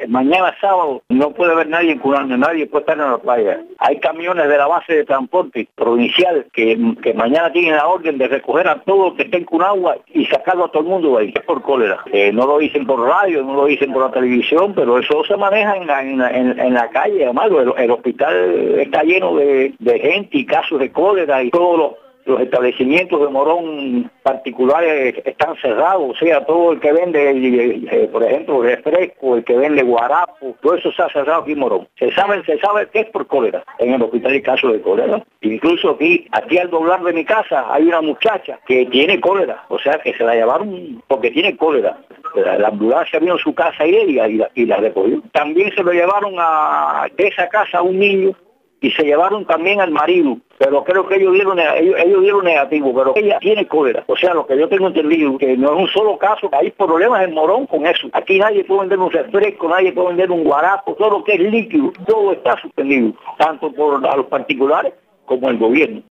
mañana sábado no puede haber nadie en Cunagua, nadie puede estar en la playa. Hay camiones de la base de transporte provincial que mañana tienen la orden de recoger a todo el que esté en Cunagua y sacarlo a todo el mundo de ahí, por cólera. No lo dicen por radio, no lo dicen por la televisión, pero eso se maneja en la calle. Además, el hospital está lleno de gente y casos de cólera y todos los establecimientos de Morón particulares están cerrados, o sea, todo el que vende, por ejemplo, refresco, el que vende guarapo, todo eso se ha cerrado aquí en Morón. Se sabe que es por cólera, en el hospital hay casos de cólera. Incluso aquí al doblar de mi casa hay una muchacha que tiene cólera, o sea, que se la llevaron porque tiene cólera. La ambulancia vino a su casa y la recogió. También se lo llevaron de esa casa a un niño y se llevaron también al marido, pero creo que ellos dieron negativo, pero ella tiene cólera. O sea, lo que yo tengo entendido, que no es un solo caso, hay problemas en Morón con eso. Aquí nadie puede vender un refresco, nadie puede vender un guarapo, todo lo que es líquido, todo está suspendido, tanto por a los particulares como el gobierno.